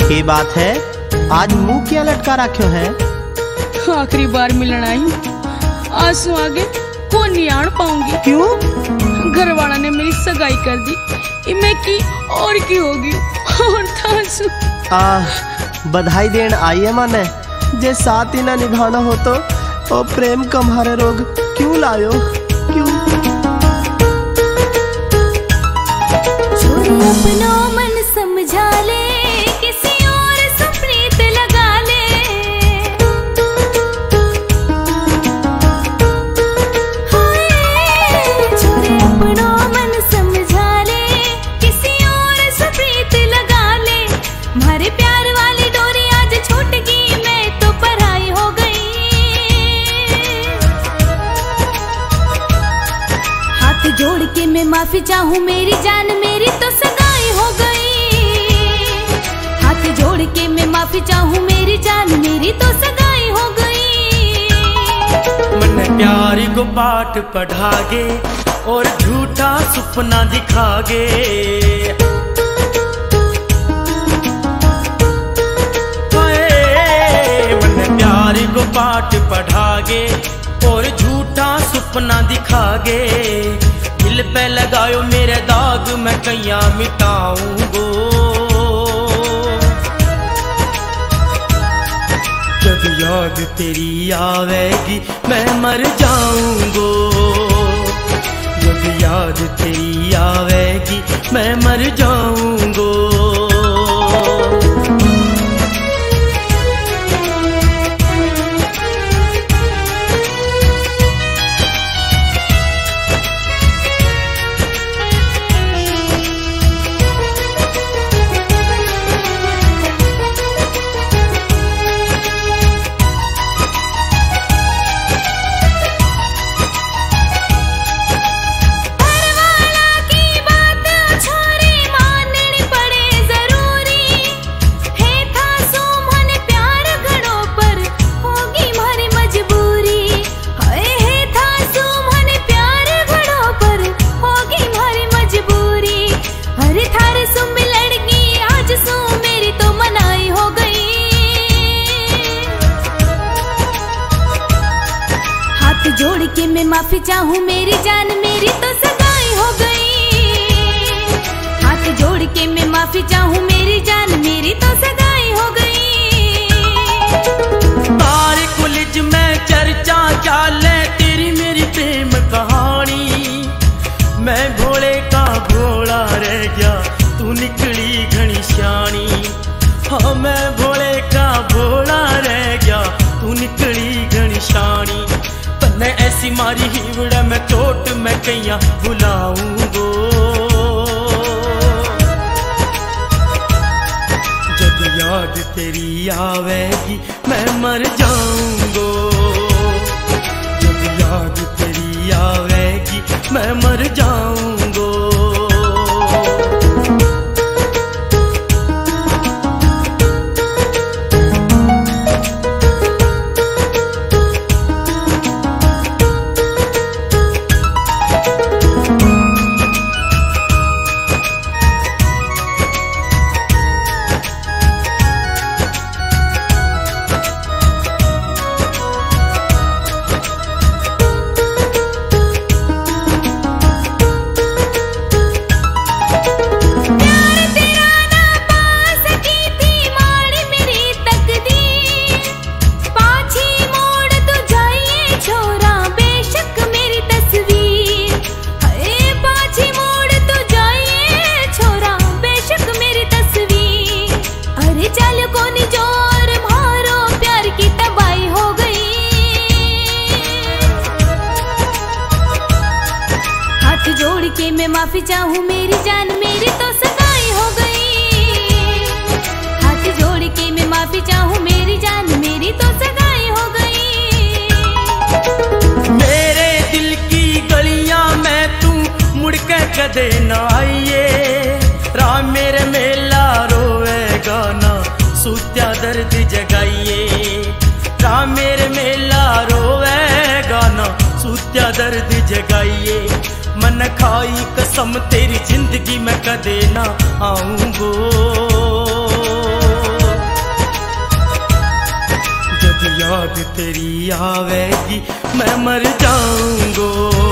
के बात है, आज मुंह क्या लटका रखो है? आखिरी बार मिलना आई, आंसू आगे को नहीं आन पाऊंगी। क्यों? घर वाला ने मेरी सगाई कर दी, इमे की और की होगी और तासु। बधाई देन आई है माने, जे साथ ही ना निभाना हो तो प्रेम कम्हारे रोग क्यों लायो? क्यों? अपनो मन समझा ले, किसी और से प्रीत लगा ले। छोरे अपनो मन समझा ले, किसी और से प्रीत लगा ले। मारे प्यार वाली डोरी आज छूट गई, मैं तो पराई हो गई। हाथ जोड़ के मैं माफी चाहूँ मेरी जान, मेरी तो सगाई हो गई। हाथ जोड़ के मैं माफी चाहूँ मेरी जान, मेरी तो सगाई हो गई। मन प्यार को पाठ पढ़ागे और झूठा सपना दिखागे। मन प्यार को पाठ पढ़ागे और झूठा सपना दिखागे। दिल पे लगायो मेरे दाग, मैं कैया मिटाऊंगो। जब याद तेरी आवेगी मैं मर जाऊंगो। जब याद तेरी आवेगी मैं मर जाऊंगो। जोड़ के मैं माफी चाहूँ मेरी जान, मेरी तो सगाई हो गई। हाथ जोड़ के मैं माफी चाहूँ मेरी जान, मेरी तो सगाई हो गई। तारे कॉलेज में चर्चा चाले तेरी मेरी प्रेम कहानी। मैं भोले का भोला रह गया, तू निकली घनी श्यानी। हाँ मैं भोले का भोला रह गया, तू निकली घनी श्यानी। तन्ने ऐसी मारी हीवड़ा मैं चोट मैं कैया भुलाऊंगो। जब याद तेरी आवेगी मैं मर जाऊंगो। जब याद तेरी आवेगी मैं मर जाऊंगो। मैं माफी चाहूँ मेरी जान, मेरी तो सगाई हो गई। हाथ जोड़ के मैं माफी चाहूँ मेरी जान, मेरी तो सगाई हो गई। मेरे दिल की गलियां में तू मुड़ के कदे न आइए। राम मेरे मेला रोएगा ना, सूत्या दर्द जगाइए। राम मेरे मेला रोएगा ना, सूत्या दर्द जगाइए। मन खाई कसम तेरी जिंदगी में कदे ना आऊंगो। तेरी आवेगी मैं मर जाऊंगो।